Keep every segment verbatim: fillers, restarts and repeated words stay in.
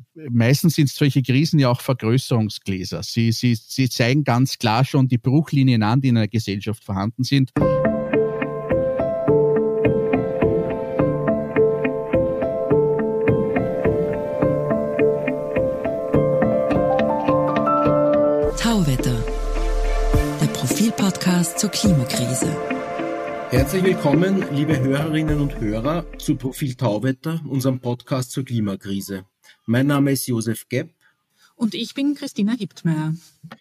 meistens sind solche Krisen ja auch Vergrößerungsgläser. Sie, sie, sie zeigen ganz klar schon die Bruchlinien an, die in einer Gesellschaft vorhanden sind. Tauwetter, der Profil-Podcast zur Klimakrise. Herzlich willkommen, liebe Hörerinnen und Hörer, zu Profil Tauwetter, unserem Podcast zur Klimakrise. Mein Name ist Josef Gepp. Und ich bin Christina Hiptmeier.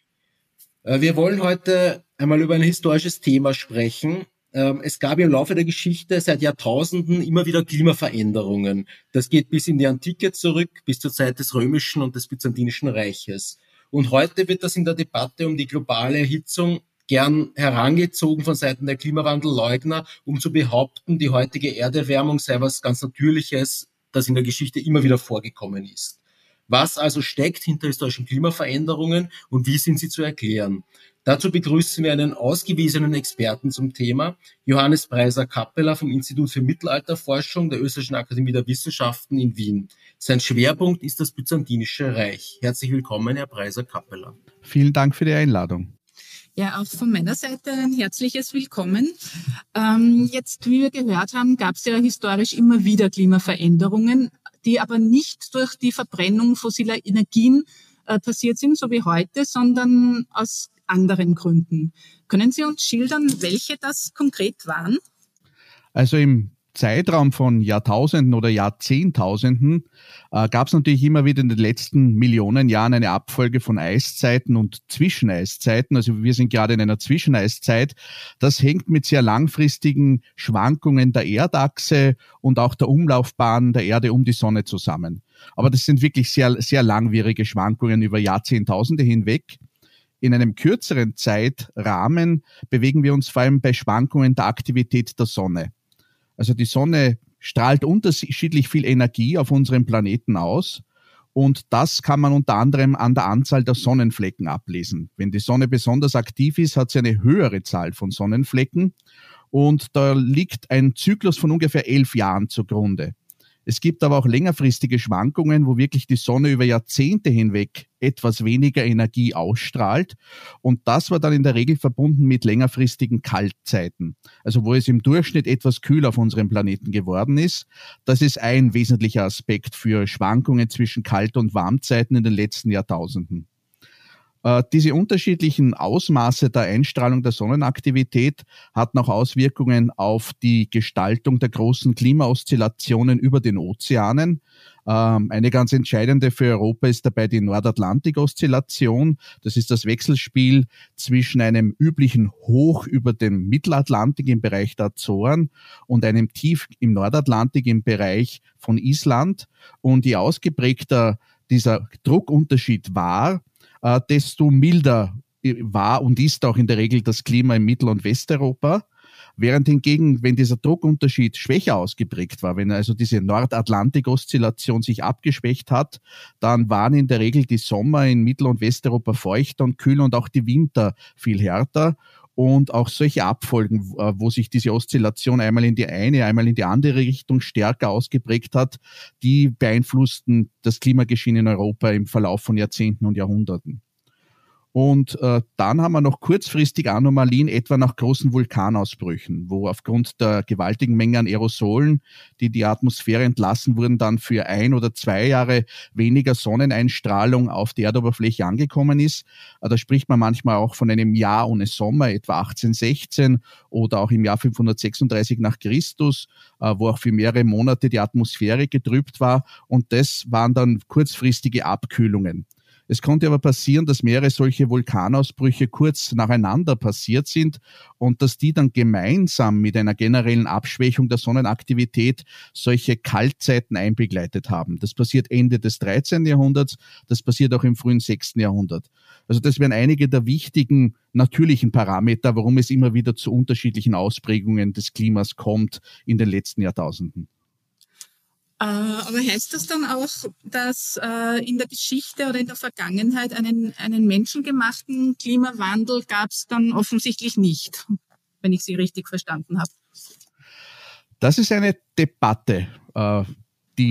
Wir wollen heute einmal über ein historisches Thema sprechen. Es gab im Laufe der Geschichte seit Jahrtausenden immer wieder Klimaveränderungen. Das geht bis in die Antike zurück, bis zur Zeit des Römischen und des Byzantinischen Reiches. Und heute wird das in der Debatte um die globale Erhitzung gern herangezogen von Seiten der Klimawandelleugner, um zu behaupten, die heutige Erderwärmung sei was ganz Natürliches, das in der Geschichte immer wieder vorgekommen ist. Was also steckt hinter historischen Klimaveränderungen und wie sind sie zu erklären? Dazu begrüßen wir einen ausgewiesenen Experten zum Thema, Johannes Preiser-Kappeler vom Institut für Mittelalterforschung der Österreichischen Akademie der Wissenschaften in Wien. Sein Schwerpunkt ist das Byzantinische Reich. Herzlich willkommen, Herr Preiser-Kappeler. Vielen Dank für die Einladung. Ja, auch von meiner Seite ein herzliches Willkommen. Ähm, jetzt, wie wir gehört haben, gab es ja historisch immer wieder Klimaveränderungen, die aber nicht durch die Verbrennung fossiler Energien äh, passiert sind, so wie heute, sondern aus anderen Gründen. Können Sie uns schildern, welche das konkret waren? Also im Zeitraum von Jahrtausenden oder Jahrzehntausenden äh, gab es natürlich immer wieder in den letzten Millionen Jahren eine Abfolge von Eiszeiten und Zwischeneiszeiten. Also wir sind gerade in einer Zwischeneiszeit. Das hängt mit sehr langfristigen Schwankungen der Erdachse und auch der Umlaufbahn der Erde um die Sonne zusammen. Aber das sind wirklich sehr, sehr langwierige Schwankungen über Jahrzehntausende hinweg. In einem kürzeren Zeitrahmen bewegen wir uns vor allem bei Schwankungen der Aktivität der Sonne. Also die Sonne strahlt unterschiedlich viel Energie auf unserem Planeten aus und das kann man unter anderem an der Anzahl der Sonnenflecken ablesen. Wenn die Sonne besonders aktiv ist, hat sie eine höhere Zahl von Sonnenflecken und da liegt ein Zyklus von ungefähr elf Jahren zugrunde. Es gibt aber auch längerfristige Schwankungen, wo wirklich die Sonne über Jahrzehnte hinweg etwas weniger Energie ausstrahlt. Und das war dann in der Regel verbunden mit längerfristigen Kaltzeiten. Also wo es im Durchschnitt etwas kühler auf unserem Planeten geworden ist. Das ist ein wesentlicher Aspekt für Schwankungen zwischen Kalt- und Warmzeiten in den letzten Jahrtausenden. Diese unterschiedlichen Ausmaße der Einstrahlung der Sonnenaktivität hatten auch Auswirkungen auf die Gestaltung der großen Klimaoszillationen über den Ozeanen. Eine ganz entscheidende für Europa ist dabei die Nordatlantik-Oszillation. Das ist das Wechselspiel zwischen einem üblichen Hoch über dem Mittelatlantik im Bereich der Azoren und einem Tief im Nordatlantik im Bereich von Island. Und je ausgeprägter dieser Druckunterschied war, Uh, desto milder war und ist auch in der Regel das Klima in Mittel- und Westeuropa. Während hingegen, wenn dieser Druckunterschied schwächer ausgeprägt war, wenn also diese Nordatlantik-Oszillation sich abgeschwächt hat, dann waren in der Regel die Sommer in Mittel- und Westeuropa feuchter und kühler und auch die Winter viel härter. Und auch solche Abfolgen, wo sich diese Oszillation einmal in die eine, einmal in die andere Richtung stärker ausgeprägt hat, die beeinflussten das Klimageschehen in Europa im Verlauf von Jahrzehnten und Jahrhunderten. Und äh, dann haben wir noch kurzfristig Anomalien, etwa nach großen Vulkanausbrüchen, wo aufgrund der gewaltigen Menge an Aerosolen, die die Atmosphäre entlassen wurden, dann für ein oder zwei Jahre weniger Sonneneinstrahlung auf die Erdoberfläche angekommen ist. Äh, da spricht man manchmal auch von einem Jahr ohne Sommer, etwa achtzehnhundertsechzehn oder auch im Jahr fünfhundertsechsunddreißig nach Christus, äh, wo auch für mehrere Monate die Atmosphäre getrübt war. Und das waren dann kurzfristige Abkühlungen. Es konnte aber passieren, dass mehrere solche Vulkanausbrüche kurz nacheinander passiert sind und dass die dann gemeinsam mit einer generellen Abschwächung der Sonnenaktivität solche Kaltzeiten einbegleitet haben. Das passiert Ende des dreizehnten Jahrhunderts, das passiert auch im frühen sechsten Jahrhundert. Also das wären einige der wichtigen natürlichen Parameter, warum es immer wieder zu unterschiedlichen Ausprägungen des Klimas kommt in den letzten Jahrtausenden. Aber heißt das dann auch, dass äh, in der Geschichte oder in der Vergangenheit einen, einen menschengemachten Klimawandel gab es dann offensichtlich nicht, wenn ich Sie richtig verstanden habe? Das ist eine Debatte, äh, die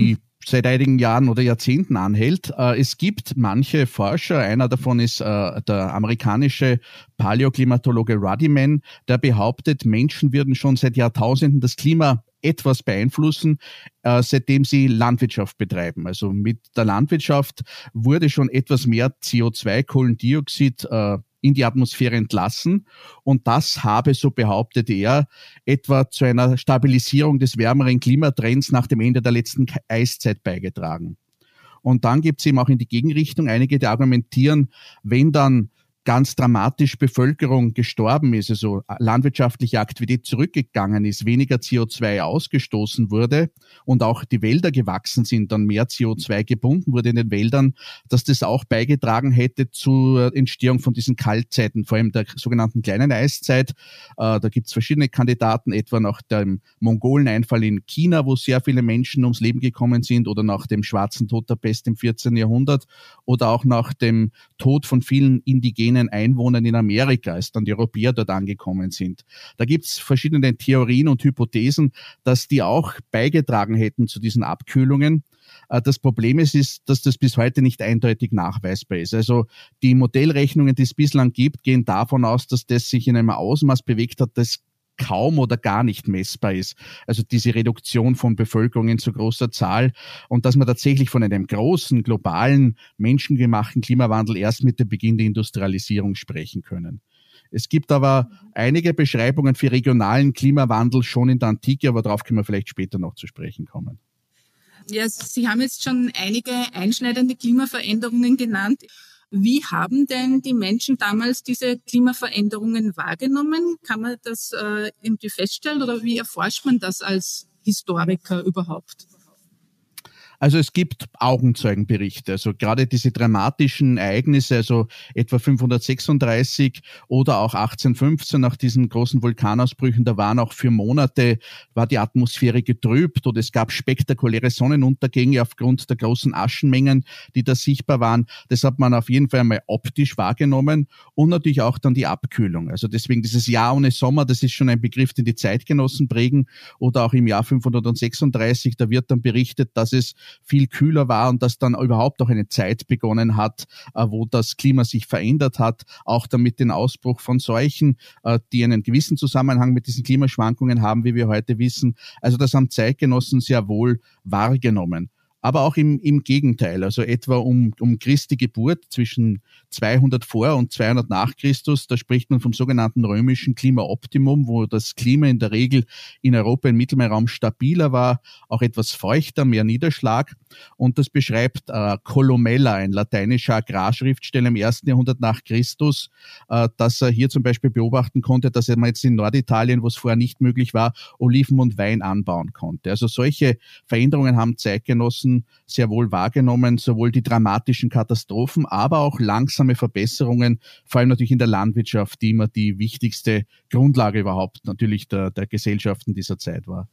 seit einigen Jahren oder Jahrzehnten anhält. Es gibt manche Forscher, einer davon ist der amerikanische Paläoklimatologe Ruddiman, der behauptet, Menschen würden schon seit Jahrtausenden das Klima etwas beeinflussen, seitdem sie Landwirtschaft betreiben. Also mit der Landwirtschaft wurde schon etwas mehr C O zwei, Kohlendioxid, in die Atmosphäre entlassen und das habe, so behauptete er, etwa zu einer Stabilisierung des wärmeren Klimatrends nach dem Ende der letzten Eiszeit beigetragen. Und dann gibt es eben auch in die Gegenrichtung einige, die argumentieren, wenn dann ganz dramatisch Bevölkerung gestorben ist, also landwirtschaftliche Aktivität zurückgegangen ist, weniger C O zwei ausgestoßen wurde und auch die Wälder gewachsen sind, dann mehr C O zwei gebunden wurde in den Wäldern, dass das auch beigetragen hätte zur Entstehung von diesen Kaltzeiten, vor allem der sogenannten kleinen Eiszeit. Äh, da gibt es verschiedene Kandidaten, etwa nach dem Mongoleneinfall in China, wo sehr viele Menschen ums Leben gekommen sind, oder nach dem schwarzen Tod der Pest im vierzehnten Jahrhundert oder auch nach dem Tod von vielen indigenen Einwohnern in Amerika, als dann die Europäer dort angekommen sind. Da gibt es verschiedene Theorien und Hypothesen, dass die auch beigetragen hätten zu diesen Abkühlungen. Das Problem ist, ist, dass das bis heute nicht eindeutig nachweisbar ist. Also die Modellrechnungen, die es bislang gibt, gehen davon aus, dass das sich in einem Ausmaß bewegt hat, das kaum oder gar nicht messbar ist. Also diese Reduktion von Bevölkerung in so großer Zahl und dass man tatsächlich von einem großen, globalen, menschengemachten Klimawandel erst mit dem Beginn der Industrialisierung sprechen können. Es gibt aber einige Beschreibungen für regionalen Klimawandel schon in der Antike, aber darauf können wir vielleicht später noch zu sprechen kommen. Ja, Sie haben jetzt schon einige einschneidende Klimaveränderungen genannt. Wie haben denn die Menschen damals diese Klimaveränderungen wahrgenommen? Kann man das äh, irgendwie feststellen oder wie erforscht man das als Historiker überhaupt? Also es gibt Augenzeugenberichte, also gerade diese dramatischen Ereignisse, also etwa fünfhundertsechsunddreißig oder auch achtzehnhundertfünfzehn nach diesen großen Vulkanausbrüchen, da waren auch für Monate, war die Atmosphäre getrübt und es gab spektakuläre Sonnenuntergänge aufgrund der großen Aschenmengen, die da sichtbar waren. Das hat man auf jeden Fall einmal optisch wahrgenommen und natürlich auch dann die Abkühlung. Also deswegen dieses Jahr ohne Sommer, das ist schon ein Begriff, den die Zeitgenossen prägen, oder auch im Jahr fünfhundertsechsunddreißig, da wird dann berichtet, dass es viel kühler war und dass dann überhaupt auch eine Zeit begonnen hat, wo das Klima sich verändert hat, auch damit den Ausbruch von Seuchen, die einen gewissen Zusammenhang mit diesen Klimaschwankungen haben, wie wir heute wissen. Also das haben Zeitgenossen sehr wohl wahrgenommen. Aber auch im, im Gegenteil, also etwa um, um Christi Geburt zwischen zweihundert vor und zweihundert nach Christus, da spricht man vom sogenannten römischen Klimaoptimum, wo das Klima in der Regel in Europa im Mittelmeerraum stabiler war, auch etwas feuchter, mehr Niederschlag. Und das beschreibt äh, Columella, ein lateinischer Agrarschriftsteller im ersten Jahrhundert nach Christus, äh, dass er hier zum Beispiel beobachten konnte, dass er jetzt in Norditalien, wo es vorher nicht möglich war, Oliven und Wein anbauen konnte. Also solche Veränderungen haben Zeitgenossen sehr wohl wahrgenommen, sowohl die dramatischen Katastrophen, aber auch langsame Verbesserungen, vor allem natürlich in der Landwirtschaft, die immer die wichtigste Grundlage überhaupt natürlich der, der Gesellschaften dieser Zeit war.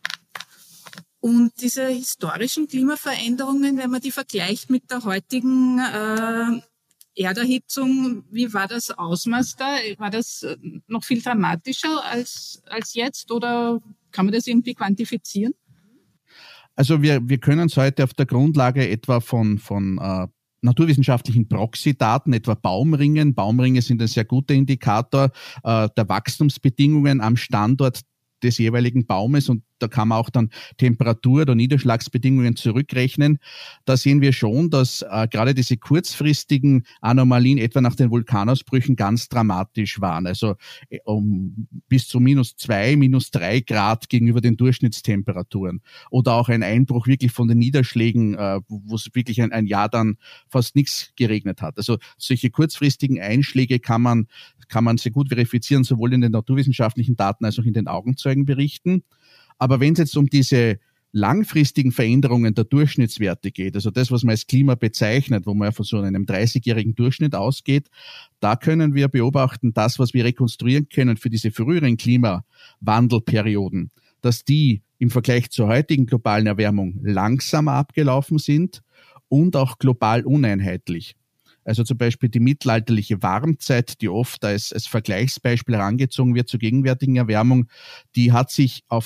Und diese historischen Klimaveränderungen, wenn man die vergleicht mit der heutigen äh, Erderhitzung, wie war das Ausmaß da? War das noch viel dramatischer als, als jetzt oder kann man das irgendwie quantifizieren? Also wir, wir können es heute auf der Grundlage etwa von, von äh, naturwissenschaftlichen Proxy-Daten, etwa Baumringen. Baumringe sind ein sehr guter Indikator äh, der Wachstumsbedingungen am Standort des jeweiligen Baumes und da kann man auch dann Temperatur- oder Niederschlagsbedingungen zurückrechnen. Da sehen wir schon, dass äh, gerade diese kurzfristigen Anomalien etwa nach den Vulkanausbrüchen ganz dramatisch waren. Also äh, um bis zu minus zwei, minus drei Grad gegenüber den Durchschnittstemperaturen. Oder auch ein Einbruch wirklich von den Niederschlägen, äh, wo es wirklich ein, ein Jahr dann fast nichts geregnet hat. Also solche kurzfristigen Einschläge kann man, kann man sehr gut verifizieren, sowohl in den naturwissenschaftlichen Daten als auch in den Augenzeugenberichten. Aber wenn es jetzt um diese langfristigen Veränderungen der Durchschnittswerte geht, also das, was man als Klima bezeichnet, wo man von so einem dreißigjährigen Durchschnitt ausgeht, da können wir beobachten, das, was wir rekonstruieren können für diese früheren Klimawandelperioden, dass die im Vergleich zur heutigen globalen Erwärmung langsamer abgelaufen sind und auch global uneinheitlich. Also zum Beispiel die mittelalterliche Warmzeit, die oft als, als Vergleichsbeispiel herangezogen wird zur gegenwärtigen Erwärmung, die hat sich auf dem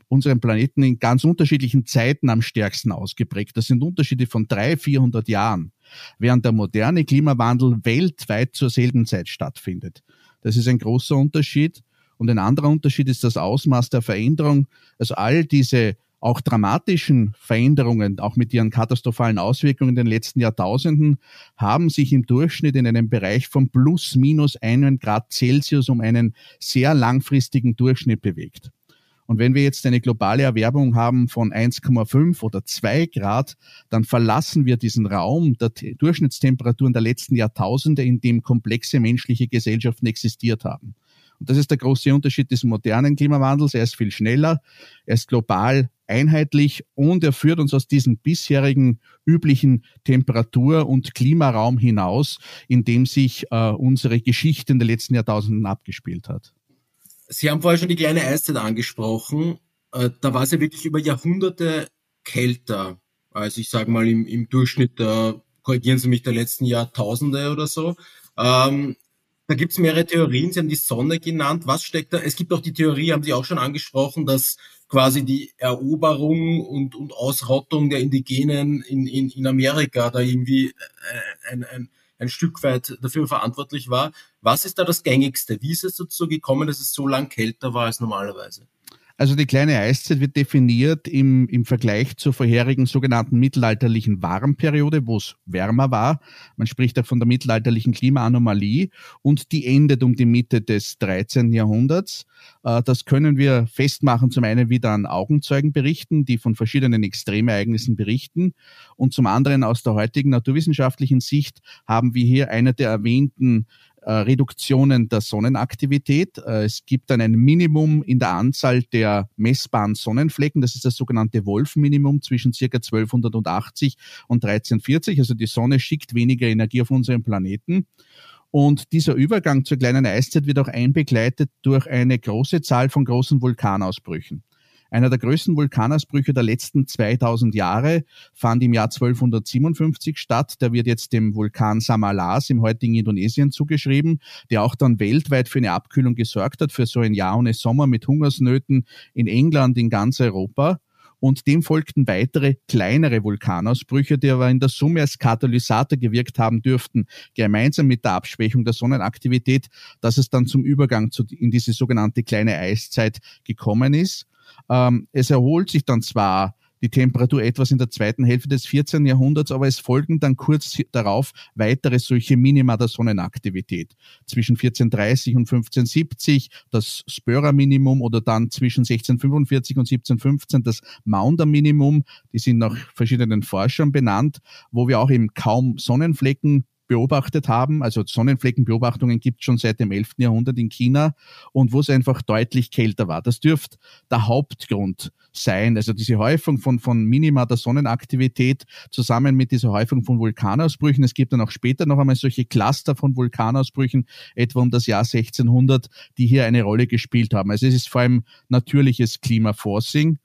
unseren Planeten in ganz unterschiedlichen Zeiten am stärksten ausgeprägt. Das sind Unterschiede von dreihundert, vierhundert Jahren, während der moderne Klimawandel weltweit zur selben Zeit stattfindet. Das ist ein großer Unterschied. Und ein anderer Unterschied ist das Ausmaß der Veränderung. Also all diese auch dramatischen Veränderungen, auch mit ihren katastrophalen Auswirkungen in den letzten Jahrtausenden, haben sich im Durchschnitt in einem Bereich von plus minus einen Grad Celsius um einen sehr langfristigen Durchschnitt bewegt. Und wenn wir jetzt eine globale Erwärmung haben von eins Komma fünf oder zwei Grad, dann verlassen wir diesen Raum der T- Durchschnittstemperaturen der letzten Jahrtausende, in dem komplexe menschliche Gesellschaften existiert haben. Und das ist der große Unterschied des modernen Klimawandels. Er ist viel schneller, er ist global einheitlich und er führt uns aus diesem bisherigen üblichen Temperatur- und Klimaraum hinaus, in dem sich äh, unsere Geschichte in den letzten Jahrtausenden abgespielt hat. Sie haben vorher schon die kleine Eiszeit angesprochen. Äh, da war es ja wirklich über Jahrhunderte kälter. Also ich sage mal im, im Durchschnitt, äh, korrigieren Sie mich, der letzten Jahrtausende oder so. Ähm, Da gibt es mehrere Theorien, Sie haben die Sonne genannt. Was steckt da? Es gibt auch die Theorie, haben Sie auch schon angesprochen, dass quasi die Eroberung und, und Ausrottung der Indigenen in, in, in Amerika da irgendwie ein, ein, ein Stück weit dafür verantwortlich war. Was ist da das Gängigste? Wie ist es dazu gekommen, dass es so lang kälter war als normalerweise? Also die kleine Eiszeit wird definiert im, im Vergleich zur vorherigen sogenannten mittelalterlichen Warmperiode, wo es wärmer war. Man spricht auch von der mittelalterlichen Klimaanomalie und die endet um die Mitte des dreizehnten Jahrhunderts. Das können wir festmachen, zum einen wieder an Augenzeugenberichten, die von verschiedenen Extremereignissen berichten, und zum anderen aus der heutigen naturwissenschaftlichen Sicht haben wir hier eine der erwähnten Reduktionen der Sonnenaktivität. Es gibt dann ein Minimum in der Anzahl der messbaren Sonnenflecken. Das ist das sogenannte Wolf-Minimum zwischen ca. zwölfhundertachtzig und dreizehnhundertvierzig. Also die Sonne schickt weniger Energie auf unseren Planeten. Und dieser Übergang zur kleinen Eiszeit wird auch einbegleitet durch eine große Zahl von großen Vulkanausbrüchen. Einer der größten Vulkanausbrüche der letzten zweitausend Jahre fand im Jahr zwölfhundertsiebenundfünfzig statt. Der wird jetzt dem Vulkan Samalas im heutigen Indonesien zugeschrieben, der auch dann weltweit für eine Abkühlung gesorgt hat, für so ein Jahr ohne Sommer mit Hungersnöten in England, in ganz Europa. Und dem folgten weitere kleinere Vulkanausbrüche, die aber in der Summe als Katalysator gewirkt haben dürften, gemeinsam mit der Abschwächung der Sonnenaktivität, dass es dann zum Übergang zu, in diese sogenannte kleine Eiszeit gekommen ist. Ähm, es erholt sich dann zwar die Temperatur etwas in der zweiten Hälfte des vierzehnten Jahrhunderts, aber es folgen dann kurz darauf weitere solche Minima der Sonnenaktivität. Zwischen vierzehnhundertdreißig und fünfzehnhundertsiebzig das Spörer-Minimum oder dann zwischen sechzehnhundertfünfundvierzig und siebzehnhundertfünfzehn das Maunder-Minimum. Die sind nach verschiedenen Forschern benannt, wo wir auch eben kaum Sonnenflecken beobachtet haben. Also Sonnenfleckenbeobachtungen gibt es schon seit dem elften Jahrhundert in China und wo es einfach deutlich kälter war. Das dürfte der Hauptgrund sein. Also diese Häufung von, von Minima der Sonnenaktivität zusammen mit dieser Häufung von Vulkanausbrüchen. Es gibt dann auch später noch einmal solche Cluster von Vulkanausbrüchen, etwa um das Jahr sechzehnhundert, die hier eine Rolle gespielt haben. Also es ist vor allem natürliches Klimaforcing.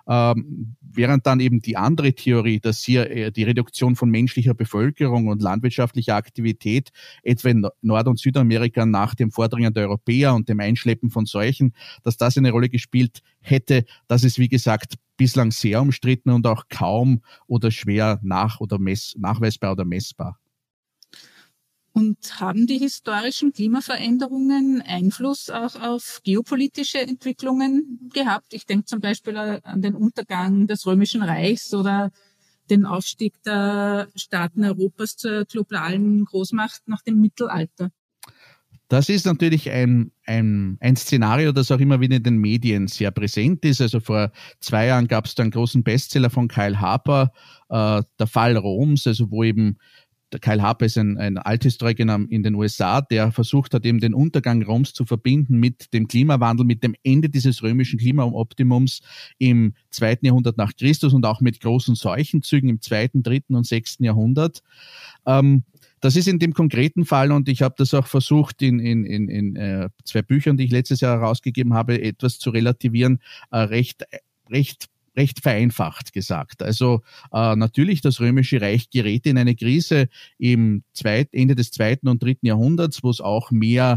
Ähm, während dann eben die andere Theorie, dass hier äh, die Reduktion von menschlicher Bevölkerung und landwirtschaftlicher Aktivität etwa in Nord- und Südamerika nach dem Vordringen der Europäer und dem Einschleppen von Seuchen, dass das eine Rolle gespielt hätte, das ist wie gesagt bislang sehr umstritten und auch kaum oder schwer nach- oder mess- nachweisbar oder messbar. Und haben die historischen Klimaveränderungen Einfluss auch auf geopolitische Entwicklungen gehabt? Ich denke zum Beispiel an den Untergang des Römischen Reichs oder den Aufstieg der Staaten Europas zur globalen Großmacht nach dem Mittelalter. Das ist natürlich ein, ein, ein Szenario, das auch immer wieder in den Medien sehr präsent ist. Also vor zwei Jahren gab es da einen großen Bestseller von Kyle Harper, äh, Der Fall Roms, also wo eben der Kyle Harper ist ein, ein Althistoriker in den U S A, der versucht hat, eben den Untergang Roms zu verbinden mit dem Klimawandel, mit dem Ende dieses römischen Klimaoptimums im zweiten Jahrhundert nach Christus und auch mit großen Seuchenzügen im zweiten, dritten und sechsten Jahrhundert. Ähm, das ist in dem konkreten Fall, und ich habe das auch versucht in, in, in, in äh, zwei Büchern, die ich letztes Jahr herausgegeben habe, etwas zu relativieren, äh, recht, recht recht vereinfacht gesagt. Also äh, natürlich, das Römische Reich gerät in eine Krise im zweit, Ende des zweiten und dritten Jahrhunderts, wo es auch mehr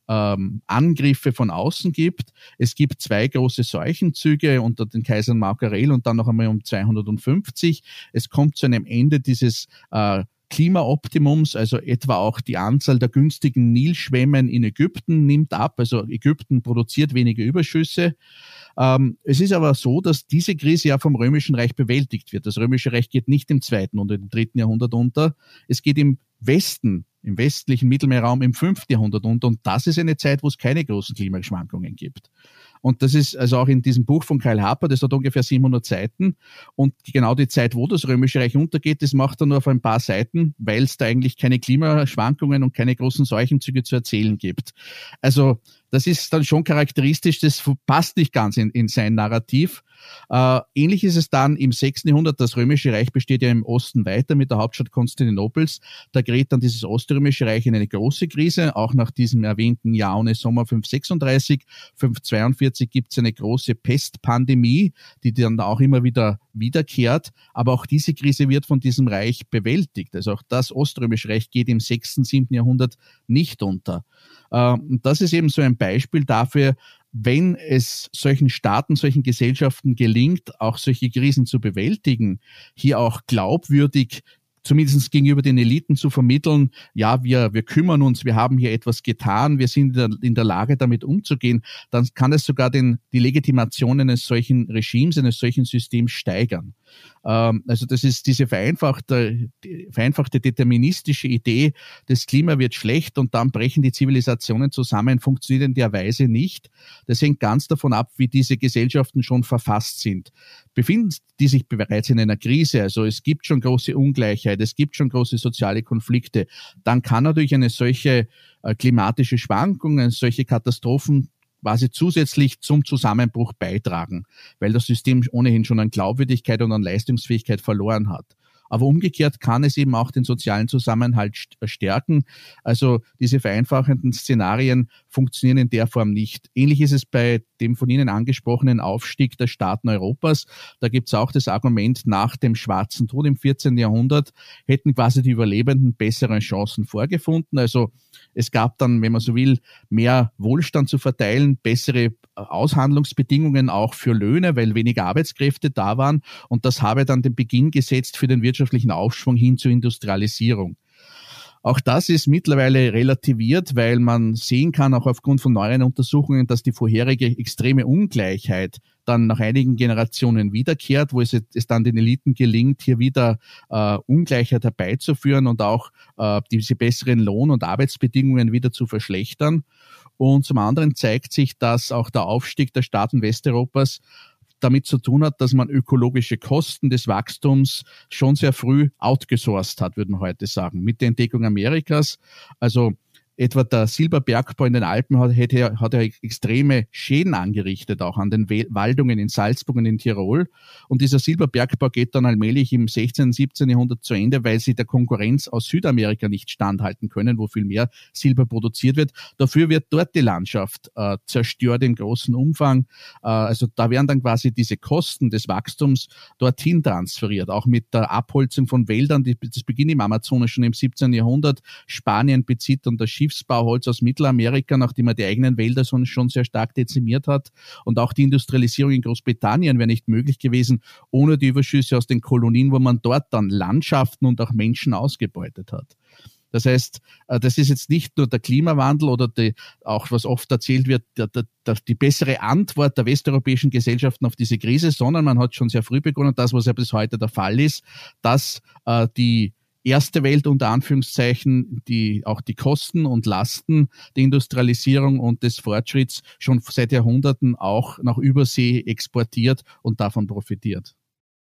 ähm, Angriffe von außen gibt. Es gibt zwei große Seuchenzüge unter den Kaisern Mark Aurel und dann noch einmal um zweihundertfünfzig. Es kommt zu einem Ende dieses äh, Klimaoptimums, also etwa auch die Anzahl der günstigen Nilschwemmen in Ägypten nimmt ab, also Ägypten produziert weniger Überschüsse. Ähm, es ist aber so, dass diese Krise ja vom Römischen Reich bewältigt wird. Das Römische Reich geht nicht im zweiten oder im dritten Jahrhundert unter, es geht im Westen, im westlichen Mittelmeerraum im fünften Jahrhundert unter und das ist eine Zeit, wo es keine großen Klimaschwankungen gibt. Und das ist also auch in diesem Buch von Kyle Harper, das hat ungefähr siebenhundert Seiten. Und genau die Zeit, wo das Römische Reich untergeht, das macht er nur auf ein paar Seiten, weil es da eigentlich keine Klimaschwankungen und keine großen Seuchenzüge zu erzählen gibt. Also das ist dann schon charakteristisch, das passt nicht ganz in, in sein Narrativ. Äh, ähnlich ist es dann im sechsten Jahrhundert, das Römische Reich besteht ja im Osten weiter mit der Hauptstadt Konstantinopels. Da gerät dann dieses Oströmische Reich in eine große Krise, auch nach diesem erwähnten Jahr ohne Sommer fünfhundertsechsunddreißig. fünfhundertzweiundvierzig gibt es eine große Pestpandemie, die dann auch immer wieder wiederkehrt. Aber auch diese Krise wird von diesem Reich bewältigt. Also auch das Oströmische Reich geht im sechsten, siebten Jahrhundert nicht unter. Äh, und das ist eben so ein Beispiel dafür, wenn es solchen Staaten, solchen Gesellschaften gelingt, auch solche Krisen zu bewältigen, hier auch glaubwürdig, zumindest gegenüber den Eliten zu vermitteln, ja, wir, wir kümmern uns, wir haben hier etwas getan, wir sind in der, in der Lage, damit umzugehen, dann kann es sogar den, die Legitimation eines solchen Regimes, eines solchen Systems steigern. Ähm, also das ist diese vereinfachte, die vereinfachte deterministische Idee, das Klima wird schlecht und dann brechen die Zivilisationen zusammen, funktioniert in der Weise nicht. Das hängt ganz davon ab, wie diese Gesellschaften schon verfasst sind. Befinden die sich bereits in einer Krise, also es gibt schon große Ungleichheit, es gibt schon große soziale Konflikte, dann kann natürlich eine solche äh, klimatische Schwankung, eine solche Katastrophen quasi zusätzlich zum Zusammenbruch beitragen, weil das System ohnehin schon an Glaubwürdigkeit und an Leistungsfähigkeit verloren hat. Aber umgekehrt kann es eben auch den sozialen Zusammenhalt stärken. Also diese vereinfachenden Szenarien funktionieren in der Form nicht. Ähnlich ist es bei dem von Ihnen angesprochenen Aufstieg der Staaten Europas. Da gibt es auch das Argument, nach dem Schwarzen Tod im vierzehnten Jahrhundert hätten quasi die Überlebenden bessere Chancen vorgefunden. Also es gab dann, wenn man so will, mehr Wohlstand zu verteilen, bessere Aushandlungsbedingungen auch für Löhne, weil weniger Arbeitskräfte da waren. Und das habe dann den Beginn gesetzt für den wirtschaftlichen Aufschwung hin zur Industrialisierung. Auch das ist mittlerweile relativiert, weil man sehen kann, auch aufgrund von neueren Untersuchungen, dass die vorherige extreme Ungleichheit dann nach einigen Generationen wiederkehrt, wo es, es dann den Eliten gelingt, hier wieder äh, Ungleichheit herbeizuführen und auch äh, diese besseren Lohn- und Arbeitsbedingungen wieder zu verschlechtern. Und zum anderen zeigt sich, dass auch der Aufstieg der Staaten Westeuropas damit zu tun hat, dass man ökologische Kosten des Wachstums schon sehr früh outgesourced hat, würde man heute sagen, mit der Entdeckung Amerikas. Also etwa der Silberbergbau in den Alpen hat, hätte, hat ja extreme Schäden angerichtet, auch an den Waldungen in Salzburg und in Tirol. Und dieser Silberbergbau geht dann allmählich im sechzehnten, siebzehnten Jahrhundert zu Ende, weil sie der Konkurrenz aus Südamerika nicht standhalten können, wo viel mehr Silber produziert wird. Dafür wird dort die Landschaft äh, zerstört in großem Umfang. Äh, also da werden dann quasi diese Kosten des Wachstums dorthin transferiert, auch mit der Abholzung von Wäldern. Die, das beginnt im Amazonas schon im siebzehnten Jahrhundert. Spanien bezieht dann das Schiff Schiffsbauholz aus Mittelamerika, nachdem er die eigenen Wälder schon sehr stark dezimiert hat. Und auch die Industrialisierung in Großbritannien wäre nicht möglich gewesen, ohne die Überschüsse aus den Kolonien, wo man dort dann Landschaften und auch Menschen ausgebeutet hat. Das heißt, das ist jetzt nicht nur der Klimawandel oder die, auch was oft erzählt wird, der, der, der, die bessere Antwort der westeuropäischen Gesellschaften auf diese Krise, sondern man hat schon sehr früh begonnen, das, was ja bis heute der Fall ist, dass äh, die erste Welt unter Anführungszeichen, die auch die Kosten und Lasten der Industrialisierung und des Fortschritts schon seit Jahrhunderten auch nach Übersee exportiert und davon profitiert.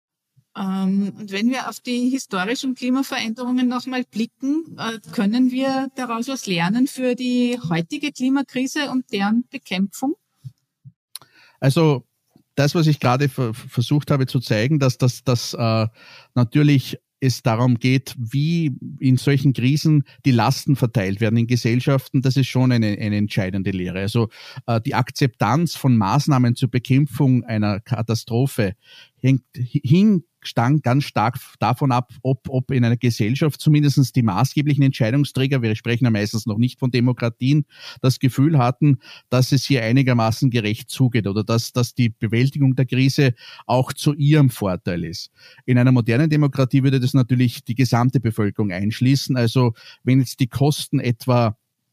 Ähm, und wenn wir auf die historischen Klimaveränderungen nochmal blicken, äh, können wir daraus was lernen für die heutige Klimakrise und deren Bekämpfung? Also das, was ich gerade ver- versucht habe zu zeigen, dass das dass, äh, natürlich es darum geht, wie in solchen Krisen die Lasten verteilt werden in Gesellschaften, das ist schon eine, eine entscheidende Lehre. Also äh, die Akzeptanz von Maßnahmen zur Bekämpfung einer Katastrophe hängt, hing ganz stark davon ab, ob, ob in einer Gesellschaft zumindest die maßgeblichen Entscheidungsträger, wir sprechen ja meistens noch nicht von Demokratien, das Gefühl hatten, dass es hier einigermaßen gerecht zugeht oder dass, dass die Bewältigung der Krise auch zu ihrem Vorteil ist. In einer modernen Demokratie würde das natürlich die gesamte Bevölkerung einschließen. Also wenn jetzt die Kosten etwa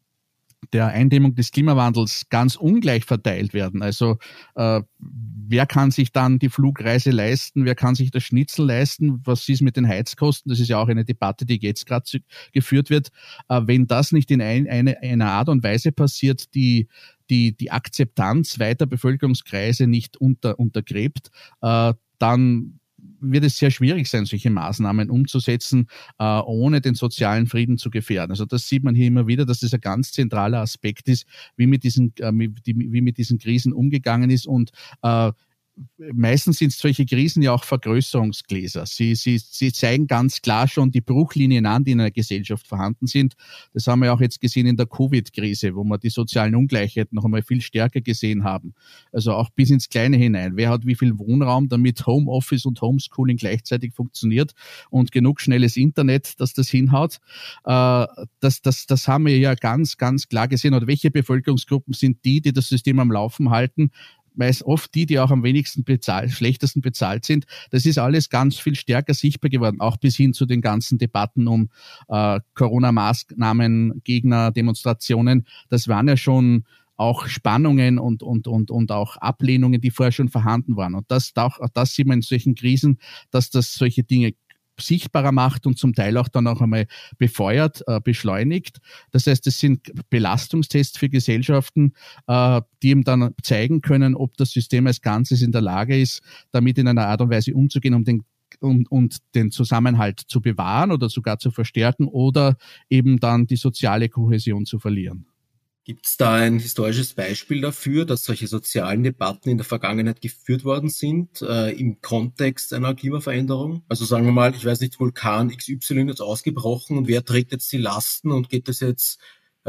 der Eindämmung des Klimawandels ganz ungleich verteilt werden. Also äh, wer kann sich dann die Flugreise leisten, wer kann sich das Schnitzel leisten, was ist mit den Heizkosten, das ist ja auch eine Debatte, die jetzt gerade geführt wird. Äh, wenn das nicht in ein, eine, einer Art und Weise passiert, die die, die Akzeptanz weiter Bevölkerungskreise nicht unter, untergräbt, äh, dann wird es sehr schwierig sein, solche Maßnahmen umzusetzen, äh, ohne den sozialen Frieden zu gefährden. Also das sieht man hier immer wieder, dass das ein ganz zentraler Aspekt ist, wie mit diesen, äh, wie mit diesen Krisen umgegangen ist. Und äh, meistens sind solche Krisen ja auch Vergrößerungsgläser. Sie, sie, sie zeigen ganz klar schon die Bruchlinien an, die in einer Gesellschaft vorhanden sind. Das haben wir auch jetzt gesehen in der Covid-Krise, wo wir die sozialen Ungleichheiten noch einmal viel stärker gesehen haben. Also auch bis ins Kleine hinein. Wer hat wie viel Wohnraum, damit Homeoffice und Homeschooling gleichzeitig funktioniert und genug schnelles Internet, dass das hinhaut? Äh, das, das, das haben wir ja ganz, ganz klar gesehen. Oder welche Bevölkerungsgruppen sind die, die das System am Laufen halten? Meist oft die, die auch am wenigsten bezahlt, schlechtesten bezahlt sind. Das ist alles ganz viel stärker sichtbar geworden, auch bis hin zu den ganzen Debatten um äh, Corona-Maßnahmen, Gegner, Demonstrationen. Das waren ja schon auch Spannungen und, und, und, und auch Ablehnungen, die vorher schon vorhanden waren. Und das, auch, das sieht man in solchen Krisen, dass das solche Dinge sichtbarer macht und zum Teil auch dann auch einmal befeuert, äh, beschleunigt. Das heißt, es sind Belastungstests für Gesellschaften, äh, die eben dann zeigen können, ob das System als Ganzes in der Lage ist, damit in einer Art und Weise umzugehen, um den und, und den Zusammenhalt zu bewahren oder sogar zu verstärken oder eben dann die soziale Kohäsion zu verlieren. Gibt es da ein historisches Beispiel dafür, dass solche sozialen Debatten in der Vergangenheit geführt worden sind, äh, im Kontext einer Klimaveränderung? Also sagen wir mal, ich weiß nicht, Vulkan X Y ist ausgebrochen und wer trägt jetzt die Lasten und geht das jetzt,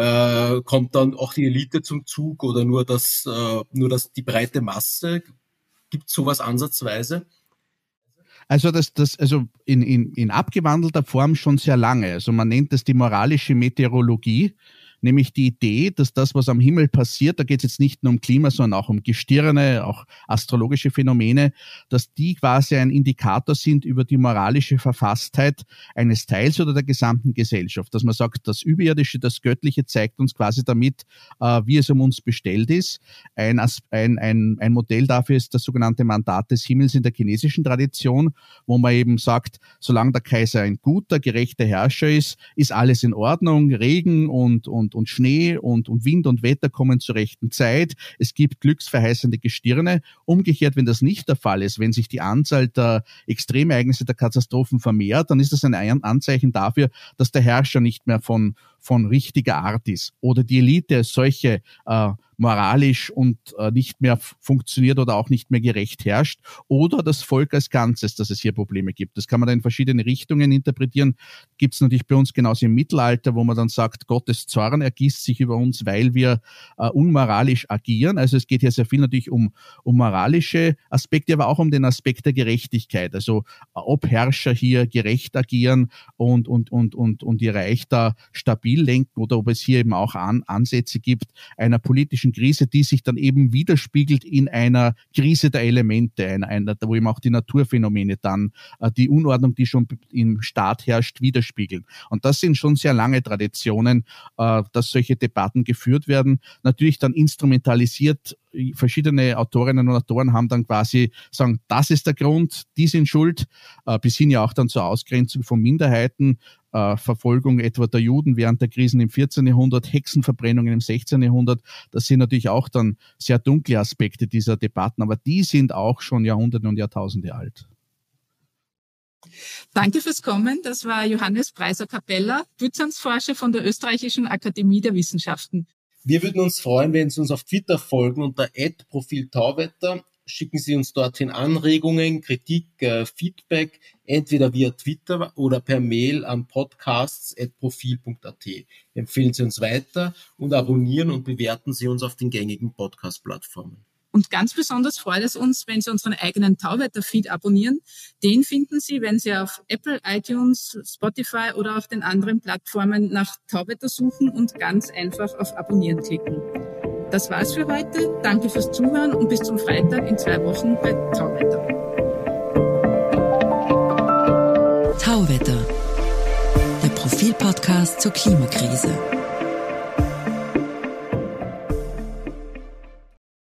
äh, kommt dann auch die Elite zum Zug oder nur das, äh, nur das, die breite Masse? Gibt es sowas ansatzweise? Also das, das, also in, in, in abgewandelter Form schon sehr lange. Also man nennt das die moralische Meteorologie. Nämlich die Idee, dass das, was am Himmel passiert, da geht es jetzt nicht nur um Klima, sondern auch um Gestirne, auch astrologische Phänomene, dass die quasi ein Indikator sind über die moralische Verfasstheit eines Teils oder der gesamten Gesellschaft. Dass man sagt, das Überirdische, das Göttliche zeigt uns quasi damit, äh, wie es um uns bestellt ist. Ein, ein, ein, ein Modell dafür ist das sogenannte Mandat des Himmels in der chinesischen Tradition, wo man eben sagt, solange der Kaiser ein guter, gerechter Herrscher ist, ist alles in Ordnung, Regen und, und Und, und Schnee und, und Wind und Wetter kommen zur rechten Zeit. Es gibt glücksverheißende Gestirne. Umgekehrt, wenn das nicht der Fall ist, wenn sich die Anzahl der Extremereignisse, der Katastrophen vermehrt, dann ist das ein Anzeichen dafür, dass der Herrscher nicht mehr von, von richtiger Art ist oder die Elite als solche äh, moralisch und äh, nicht mehr f- funktioniert oder auch nicht mehr gerecht herrscht oder das Volk als Ganzes, dass es hier Probleme gibt. Das kann man dann in verschiedene Richtungen interpretieren. Gibt es natürlich bei uns genauso im Mittelalter, wo man dann sagt, Gottes Zorn ergießt sich über uns, weil wir äh, unmoralisch agieren. Also es geht hier sehr viel natürlich um, um moralische Aspekte, aber auch um den Aspekt der Gerechtigkeit. Also äh, ob Herrscher hier gerecht agieren und, und, und, und, und ihr Reich da stabil lenken oder ob es hier eben auch an, Ansätze gibt einer politischen Krise, die sich dann eben widerspiegelt in einer Krise der Elemente, einer, einer, wo eben auch die Naturphänomene dann äh, die Unordnung, die schon im Staat herrscht, widerspiegeln. Und das sind schon sehr lange Traditionen, äh, dass solche Debatten geführt werden. Natürlich dann instrumentalisiert. Verschiedene Autorinnen und Autoren haben dann quasi sagen, das ist der Grund, die sind schuld, äh, bis hin ja auch dann zur Ausgrenzung von Minderheiten, äh, Verfolgung etwa der Juden während der Krisen im vierzehnten Jahrhundert, Hexenverbrennungen im sechzehnten Jahrhundert. Das sind natürlich auch dann sehr dunkle Aspekte dieser Debatten, aber die sind auch schon Jahrhunderte und Jahrtausende alt. Danke fürs Kommen. Das war Johannes Preiser-Capella, Byzanzforscher von der Österreichischen Akademie der Wissenschaften. Wir würden uns freuen, wenn Sie uns auf Twitter folgen unter at profil tauwetter. Schicken Sie uns dorthin Anregungen, Kritik, äh, Feedback, entweder via Twitter oder per Mail an podcasts at profil punkt at. Empfehlen Sie uns weiter und abonnieren und bewerten Sie uns auf den gängigen Podcast-Plattformen. Und ganz besonders freut es uns, wenn Sie unseren eigenen Tauwetter-Feed abonnieren. Den finden Sie, wenn Sie auf Apple, iTunes, Spotify oder auf den anderen Plattformen nach Tauwetter suchen und ganz einfach auf Abonnieren klicken. Das war's für heute. Danke fürs Zuhören und bis zum Freitag in zwei Wochen bei Tauwetter. Tauwetter, der Profil-Podcast zur Klimakrise.